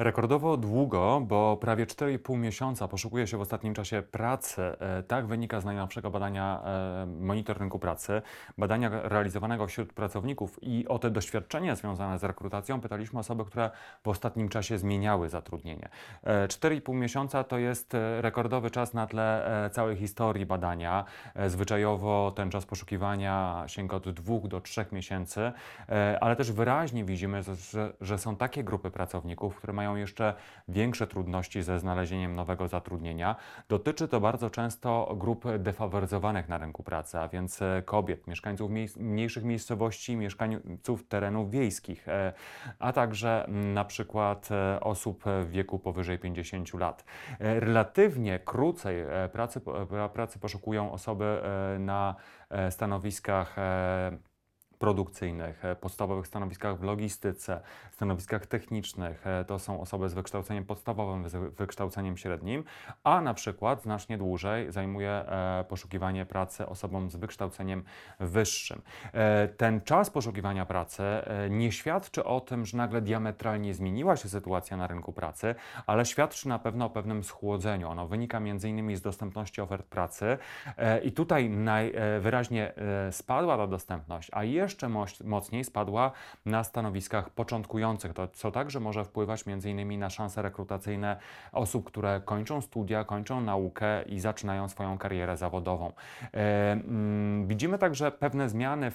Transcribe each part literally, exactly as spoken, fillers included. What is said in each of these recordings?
Rekordowo długo, bo prawie cztery i pół miesiąca poszukuje się w ostatnim czasie pracy. E, Tak wynika z najnowszego badania e, Monitor Rynku Pracy, badania realizowanego wśród pracowników i o te doświadczenia związane z rekrutacją pytaliśmy osoby, które w ostatnim czasie zmieniały zatrudnienie. E, cztery i pół miesiąca to jest e, rekordowy czas na tle e, całej historii badania. E, Zwyczajowo ten czas poszukiwania sięga od dwóch do trzech miesięcy, e, ale też wyraźnie widzimy, że, że są takie grupy pracowników, które mają jeszcze większe trudności ze znalezieniem nowego zatrudnienia. Dotyczy to bardzo często grup defaworyzowanych na rynku pracy, a więc e, kobiet, mieszkańców miejsc, mniejszych miejscowości, mieszkańców terenów wiejskich, e, a także m, na przykład e, osób w wieku powyżej pięćdziesięciu lat. E, Relatywnie krócej e, pracy, po- pracy poszukują osoby e, na e, stanowiskach e, produkcyjnych, e, podstawowych stanowiskach w logistyce, stanowiskach technicznych. E, To są osoby z wykształceniem podstawowym, z wykształceniem średnim, a na przykład znacznie dłużej zajmuje e, poszukiwanie pracy osobom z wykształceniem wyższym. E, Ten czas poszukiwania pracy e, nie świadczy o tym, że nagle diametralnie zmieniła się sytuacja na rynku pracy, ale świadczy na pewno o pewnym schłodzeniu. Ono wynika między innymi z dostępności ofert pracy e, i tutaj najwyraźniej spadła ta dostępność, a jeszcze moś- mocniej spadła na stanowiskach początkujących, to, co także może wpływać między innymi na szanse rekrutacyjne osób, które kończą studia, kończą naukę i zaczynają swoją karierę zawodową. E, mm, Widzimy także pewne zmiany w,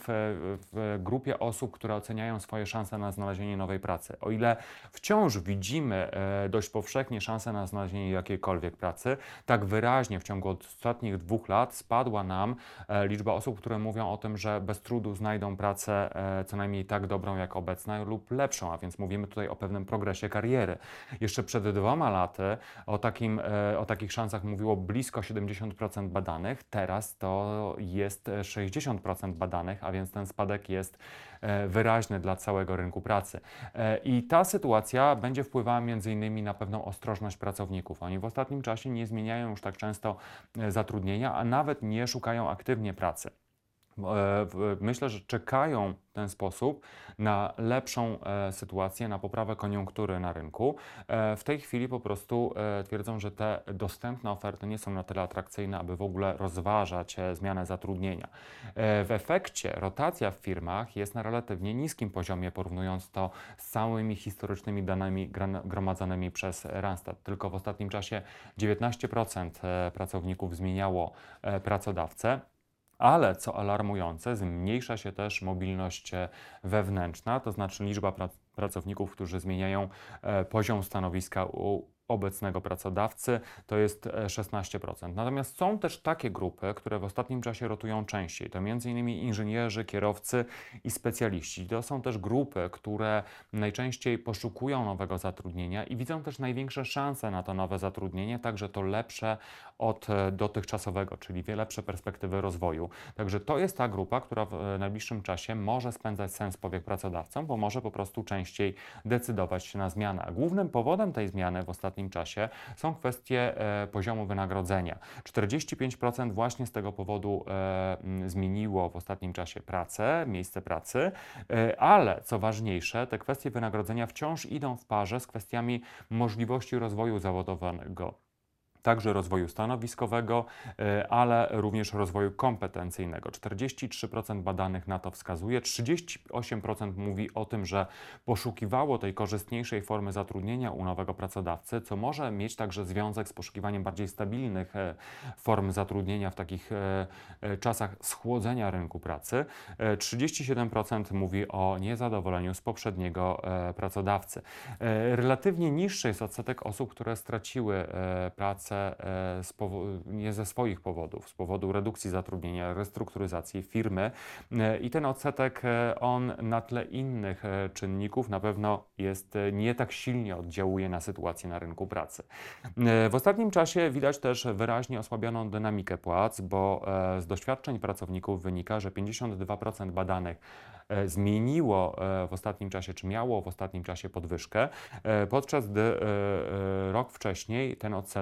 w grupie osób, które oceniają swoje szanse na znalezienie nowej pracy. O ile wciąż widzimy e, dość powszechnie szanse na znalezienie jakiejkolwiek pracy, tak wyraźnie w ciągu ostatnich dwóch lat spadła nam e, liczba osób, które mówią o tym, że bez trudu znajdą pracę e, co najmniej tak dobrą jak obecna lub lepszą, a więc mówimy tutaj o pewnym progresie kariery. Jeszcze przed dwoma laty o, takim, e, o takich szansach mówiło blisko siedemdziesiąt procent badanych, teraz to jest e, sześćdziesiąt procent badanych, a więc ten spadek jest e, wyraźny dla całego rynku pracy. E, I ta sytuacja będzie wpływała między innymi na pewną ostrożność pracowników. Oni w ostatnim czasie nie zmieniają już tak często e, zatrudnienia, a nawet nie szukają aktywnie pracy. E, w- Myślę, że czekają w ten sposób na lepszą e, sytuację, na poprawę koniunktury na rynku. E, W tej chwili po prostu e, twierdzą, że te dostępne oferty nie są na tyle atrakcyjne, aby w ogóle rozważać e, zmianę zatrudnienia. E, W efekcie rotacja w firmach jest na relatywnie niskim poziomie, porównując to z całymi historycznymi danymi gran- gromadzonymi przez Randstad. Tylko w ostatnim czasie dziewiętnaście procent e, pracowników zmieniało e, pracodawcę. Ale co alarmujące, zmniejsza się też mobilność e, wewnętrzna, to znaczy liczba prac pracowników, którzy zmieniają e, poziom stanowiska u obecnego pracodawcy, to jest e, szesnaście procent. Natomiast są też takie grupy, które w ostatnim czasie rotują częściej. To między innymi inżynierzy, kierowcy i specjaliści. To są też grupy, które najczęściej poszukują nowego zatrudnienia i widzą też największe szanse na to nowe zatrudnienie, także to lepsze od e, dotychczasowego, czyli wie lepsze perspektywy rozwoju. Także to jest ta grupa, która w e, najbliższym czasie może spędzać sens powiek pracodawcom, bo może po prostu częściej decydować się na zmianę. A głównym powodem tej zmiany w ostatnim czasie są kwestie e, poziomu wynagrodzenia. czterdzieści pięć procent właśnie z tego powodu e, m, zmieniło w ostatnim czasie pracę, miejsce pracy, e, ale co ważniejsze, te kwestie wynagrodzenia wciąż idą w parze z kwestiami możliwości rozwoju zawodowego, także rozwoju stanowiskowego, e, ale również rozwoju kompetencyjnego. czterdzieści trzy procent badanych na to wskazuje, trzydzieści osiem procent mówi o tym, że poszukiwało tej korzystniejszej formy zatrudnienia u nowego pracodawcy, co może mieć także związek z poszukiwaniem bardziej stabilnych e, form zatrudnienia w takich e, e, czasach schłodzenia rynku pracy. E, trzydzieści siedem procent mówi o niezadowoleniu z poprzedniego e, pracodawcy. E, Relatywnie niższy jest odsetek osób, które straciły e, pracę e, z powo- nie ze swoich powodów, z powodu redukcji zatrudnienia, restrukturyzacji firmy. E, I ten odsetek, e, on na tle innych e, czynników na pewno jest e, nie tak silnie oddziałuje na sytuację na rynku pracy. E, W ostatnim czasie widać też wyraźnie osłabioną dynamikę płac, bo e, z doświadczeń pracowników wynika, że pięćdziesiąt dwa procent badanych e, zmieniło e, w ostatnim czasie, czy miało w ostatnim czasie podwyżkę, e, podczas gdy e, e, rok wcześniej ten odsetek był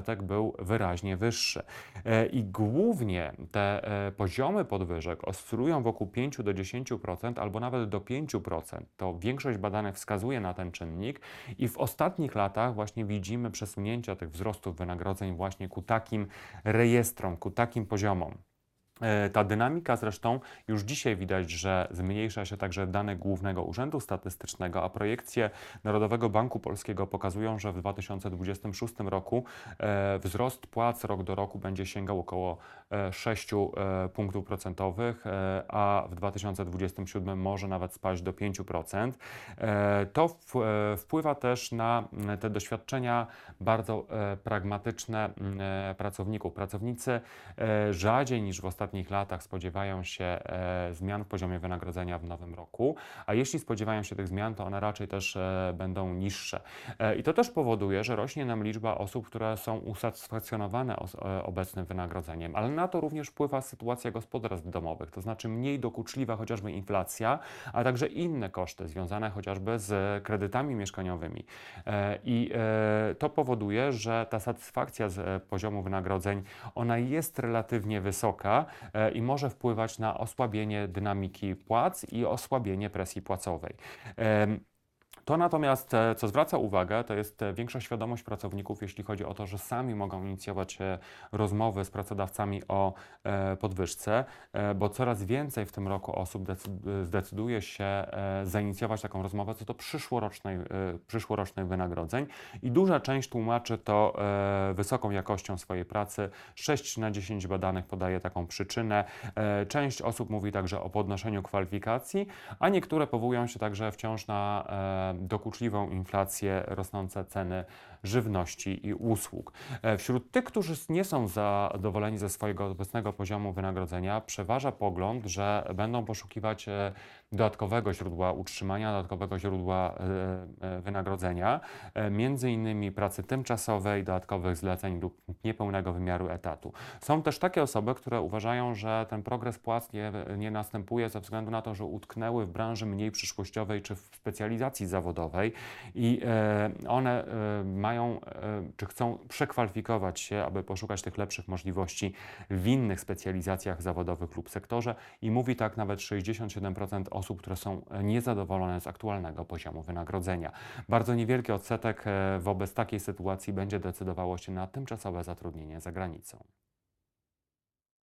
był wyraźnie wyższy. E, I głównie te e, poziomy podwyżek oscylują wokół pięć do dziesięciu procent albo nawet do pięciu procent. To większość badanych wskazuje na ten czynnik i w ostatnich latach właśnie widzimy przesunięcia tych wzrostów wynagrodzeń właśnie ku takim rejestrom, ku takim poziomom. E, Ta dynamika zresztą już dzisiaj widać, że zmniejsza się także dane Głównego Urzędu Statystycznego, a projekcje Narodowego Banku Polskiego pokazują, że w dwa tysiące dwudziestym szóstym roku e, wzrost płac rok do roku będzie sięgał około e, sześciu e, punktów procentowych, e, a w dwa tysiące dwudziestym siódmym może nawet spaść do pięciu procent. E, to w, e, wpływa też na m, te doświadczenia bardzo e, pragmatyczne m, e, pracowników. Pracownicy e, rzadziej niż w ostatnich latach spodziewają się e, zmian w poziomie wynagrodzenia w nowym roku, a jeśli spodziewają się tych zmian, to one raczej też e, będą niższe. E, I to też powoduje, że rośnie nam liczba osób, które są usatysfakcjonowane os, e, obecnym wynagrodzeniem, ale na to również wpływa sytuacja gospodarstw domowych, to znaczy mniej dokuczliwa chociażby inflacja, a także inne koszty związane chociażby z kredytami mieszkaniowymi. E, I e, to powoduje, że ta satysfakcja z e, poziomu wynagrodzeń, ona jest relatywnie wysoka, e, i może wpływać na osłabienie dynamiki płac i osłabienie presji płacowej. Em, To natomiast, e, co zwraca uwagę, to jest e, większa świadomość pracowników, jeśli chodzi o to, że sami mogą inicjować e, rozmowy z pracodawcami o e, podwyżce, e, bo coraz więcej w tym roku osób decy- zdecyduje się e, zainicjować taką rozmowę co do przyszłorocznej, e, przyszłorocznych wynagrodzeń i duża część tłumaczy to e, wysoką jakością swojej pracy. sześć na dziesięć badanych podaje taką przyczynę. E, Część osób mówi także o podnoszeniu kwalifikacji, a niektóre powołują się także wciąż na e, dokuczliwą inflację, rosnące ceny żywności i usług. E, Wśród tych, którzy nie są zadowoleni ze swojego obecnego poziomu wynagrodzenia, przeważa pogląd, że będą poszukiwać e, dodatkowego źródła utrzymania, dodatkowego źródła e, e, wynagrodzenia, e, między innymi pracy tymczasowej, dodatkowych zleceń lub niepełnego wymiaru etatu. Są też takie osoby, które uważają, że ten progres płac nie, nie następuje ze względu na to, że utknęły w branży mniej przyszłościowej czy w specjalizacji zawodowej i e, one e, mają, e, czy chcą przekwalifikować się, aby poszukać tych lepszych możliwości w innych specjalizacjach zawodowych lub sektorze i mówi tak nawet sześćdziesiąt siedem procent osób, które są niezadowolone z aktualnego poziomu wynagrodzenia. Bardzo niewielki odsetek e, wobec takiej sytuacji będzie decydowało się na tymczasowe zatrudnienie za granicą.